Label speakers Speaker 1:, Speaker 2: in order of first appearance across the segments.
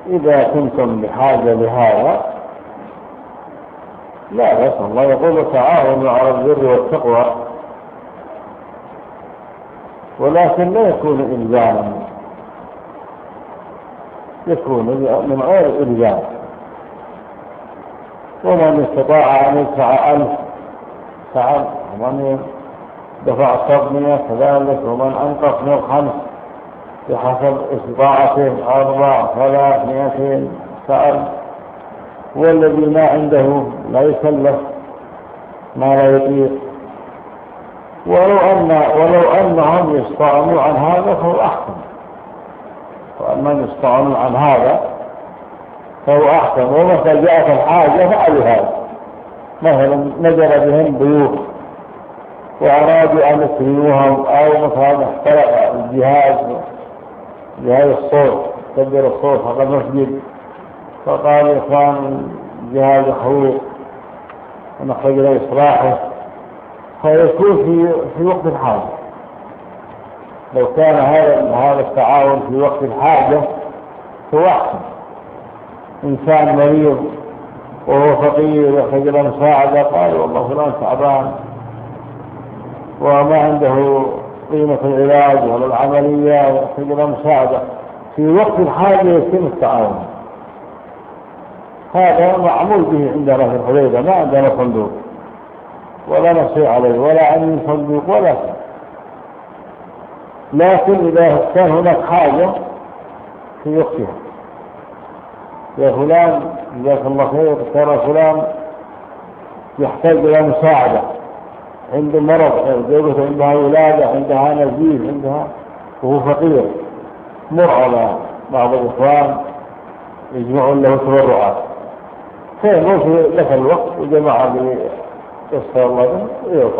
Speaker 1: إذا كنتم بحاجة لهذا لا بس الله يقول تعاونوا على البر والتقوى، ولكن لا يكون إلزاما، يكون من غير إلزام. ومن استطاع أن يدفع 1000 فعل، ومن دفع 700 كذلك، ومن أنقص من 5 بحسب استطاعته 4 3 200 فعل. والذي ما عنده لا يكلف ما لا يطيق. ولو أنهم يستغنوا عن هذا فهو أحسن، وأنهم يستغنوا عن هذا فهو أحسن. ومتى جاءت الحاجة فعلوا هذا، مثلا نزل بهم ضيوف وأرادوا أن يكرموهم، أو مثلا احترق جهاز الصوت، كبر الصوت هذا المسجد، فقال يا إخوان جهاز حروق ونحتاج إلى إصلاحه، فيكون في وقت الحاجة. لو كان هذا التعاون في وقت الحاجة فهو أحسن. إنسان مريض وهو فقير يحتاج إلى مساعدة، قال والله فلان تعبان وما عنده قيمة العلاج ولا العملية ويحتاج إلى مساعدة، في وقت الحاجة يتم التعاون. هذا معمول به عندنا في الحديدة، ما عندنا صندوق ولا نصير عليه ولا عندنا صندوق ولا شيء. لكن إذا كان هناك حاجة في وقتها، يا فلان جزاك الله خير، ترى فلان يحتاج إلى مساعدة، عنده مرض، زوجته عندها ولادة، عندها نزيف، عندها وهو فقير، مر على بعض الإخوان يجمعون له تبرعات، فيمر في لك الوقت وجمع يسر الله ويوقع.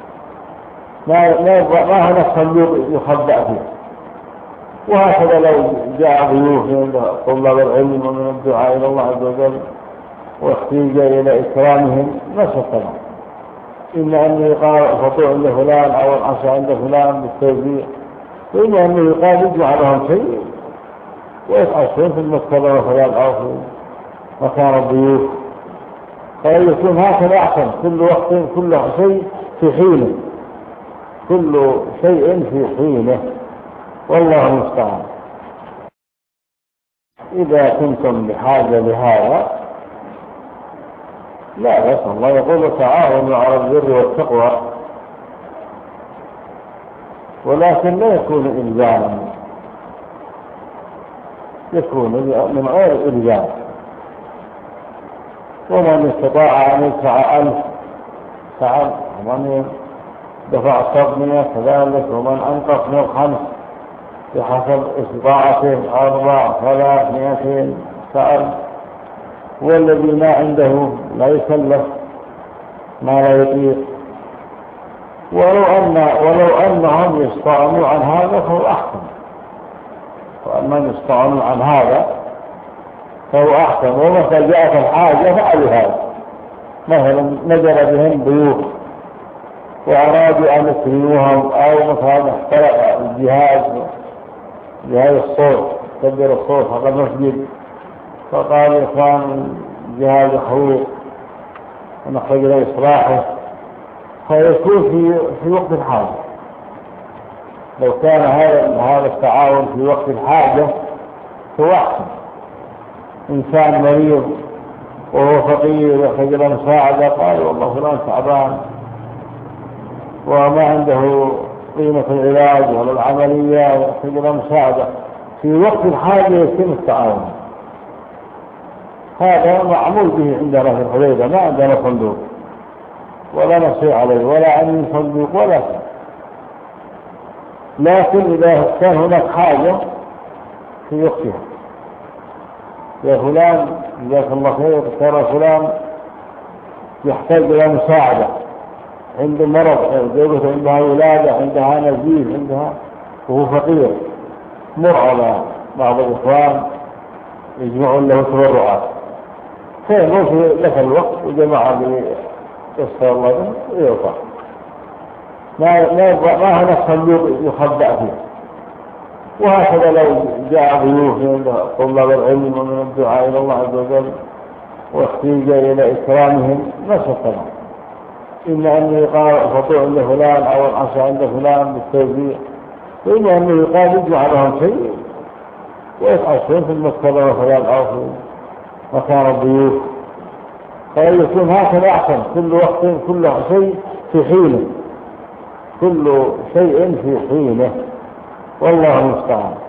Speaker 1: ما هناك صندوق يخبأ فيه. وهكذا لو جاء ضيوف من طلاب العلم ومن الدعاء إلى الله عز وجل واحتيج إلى إكرامهم نشطنا، إما أنه يقال فطوع عند فلان أو العشاء عند فلان بالتوزيع، وإما أنه يقال يجمع لهم شيء ويتعشون في المكتبة مثلا أو في مكان الضيوف، فيكون هكذا أحسن. كل وقت كل شيء في حينه، كل شيء في حينه، والله المستعان. إذا كنتم بحاجة لهذا لا بس الله يقول تعاونوا على البر والتقوى، ولكن لا يكون إلزاما، يكون من غير إلزام. ومن استطاع أن يدفع 1000 فعل، ومن دفع 700 كذلك، ومن أنقص من 5 بحسب استطاعته 4 3 200 فعل. والذي ما عنده لا يكلف ما لا يطيق. ولو أنهم يستغنوا عن هذا فهو أحسن، وأنهم يستغنوا عن هذا فهو أحسن. ومتى جاءت الحاجة فعلوا هذا، مثلا نزل بهم ضيوف وأرادوا أن يكرموهم، أو مثلا احترق جهاز الصوت، كبر الصوت هذا المسجد، فقال يا إخوان جهاز حروق ونحتاج إلى إصلاحه، فيكون في وقت الحاجة. لو كان هذا التعاون في وقت الحاجة فهو أحسن. إنسان مريض وهو فقير يحتاج إلى مساعدة، قال والله فلان تعبان وما عنده قيمة العلاج ولا العملية ويحتاج إلى مساعدة، في وقت الحاجة يتم التعاون. هذا معمول به عندنا في الحديدة، ما عندنا صندوق ولا نصير عليه ولا عندنا صندوق ولا شيء. لكن إذا كان هناك حاجة في وقتها، يا فلان جزاك الله خير، ترى فلان يحتاج إلى مساعدة، عنده مرض، زوجته عندها ولادة، عندها نزيف، عندها وهو فقير، مر على بعض الإخوان يجمعون له تبرعات، فيمر في لك الوقت وجمع يسر الله ويوقع. ما هناك صندوق يخبأ فيه. وهكذا لو جاء ضيوف من طلاب العلم ومن الدعاء إلى الله عز وجل واحتيج إلى إكرامهم نشط. إما أنه يقال الفطور عند فلان أو العشاء عند فلان بالتوزيع، وإما أنه يقال يجمع لهم شيء ويتعشون في المكتبة مثلا أو في مكان الضيوف، فيكون هكذا أحسن. كل وقت كل شيء في حينه، كل شيء في حينه، والله المستعان.